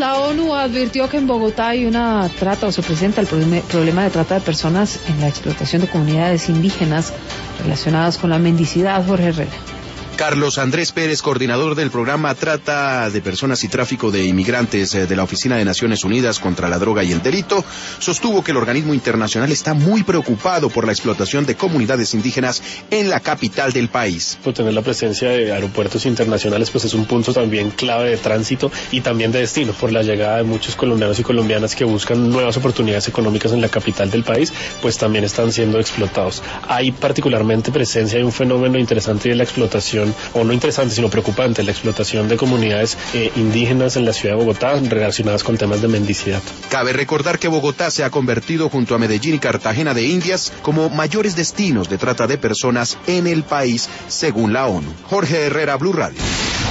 la ONU advirtió que en Bogotá hay una trata o se presenta el problema de trata de personas en la explotación de comunidades indígenas relacionadas con la mendicidad. Jorge Herrera. Carlos Andrés Pérez, coordinador del programa Trata de Personas y Tráfico de Inmigrantes de la Oficina de Naciones Unidas contra la Droga y el Delito, sostuvo que el organismo internacional está muy preocupado por la explotación de comunidades indígenas en la capital del país. Por tener la presencia de aeropuertos internacionales, pues es un punto también clave de tránsito y también de destino, por la llegada de muchos colombianos y colombianas que buscan nuevas oportunidades económicas en la capital del país, pues también están siendo explotados. Hay particularmente presencia de un fenómeno interesante de la explotación, o no interesante, sino preocupante, la explotación de comunidades indígenas en la ciudad de Bogotá relacionadas con temas de mendicidad. Cabe recordar que Bogotá se ha convertido junto a Medellín y Cartagena de Indias como mayores destinos de trata de personas en el país, según la ONU. Jorge Herrera, Blue Radio.